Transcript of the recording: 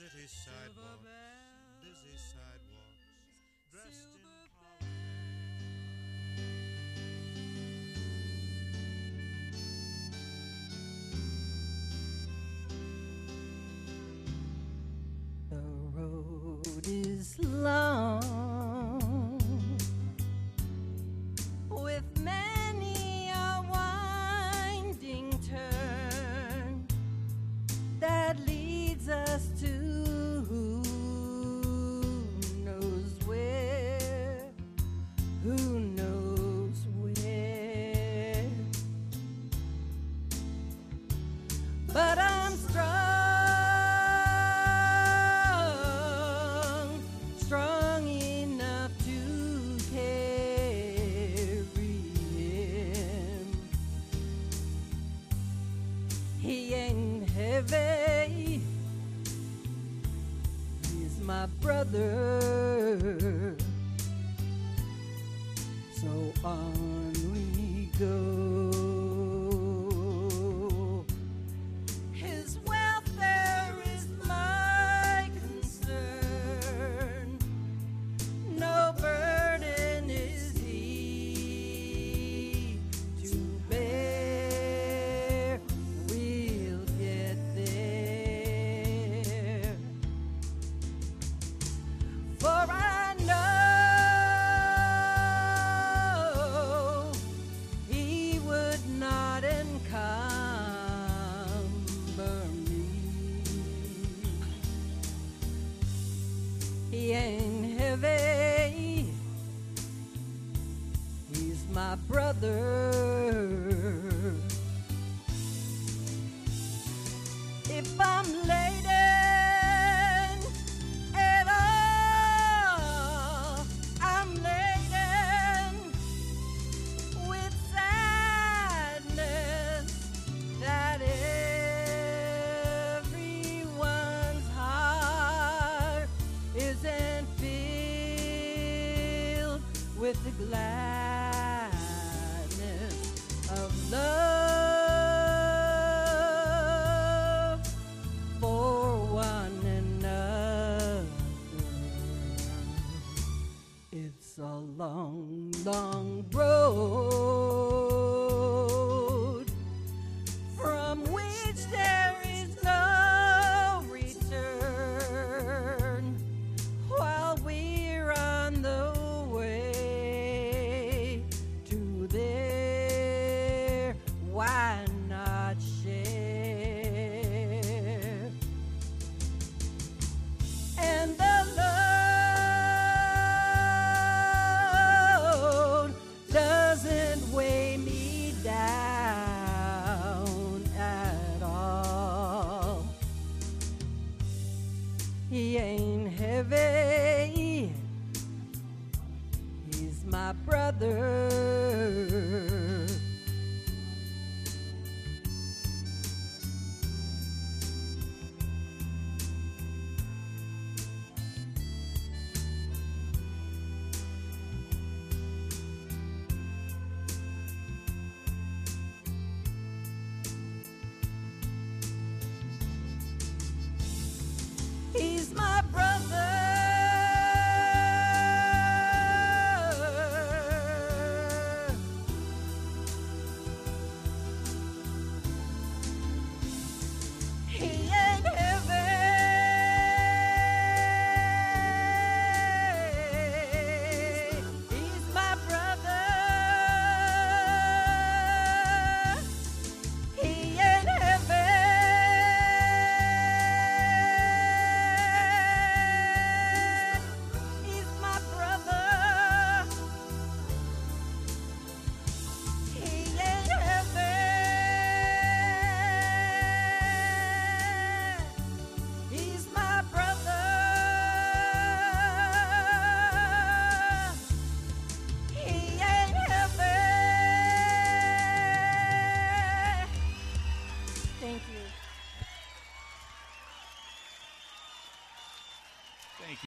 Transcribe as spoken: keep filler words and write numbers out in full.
city sidewalks, busy sidewalks, dressed in power. The road is long, with many a winding turn that leads us to who knows where, who knows where. But I'm strong, strong enough to carry him. He ain't heavy, he's my brother. So on we go. His welfare is my concern. No burden is he to bear. We'll get there. For I know he would not encumber me. He ain't heavy, he's my brother. If I'm laden at all, I'm laden with sadness that everyone's heart isn't filled with the gladness of love for one another. It's a long, long road from which there is no return. While we're on the way to there, why not share? And the load doesn't weigh me down at all. He ain't heavy, he's my brother.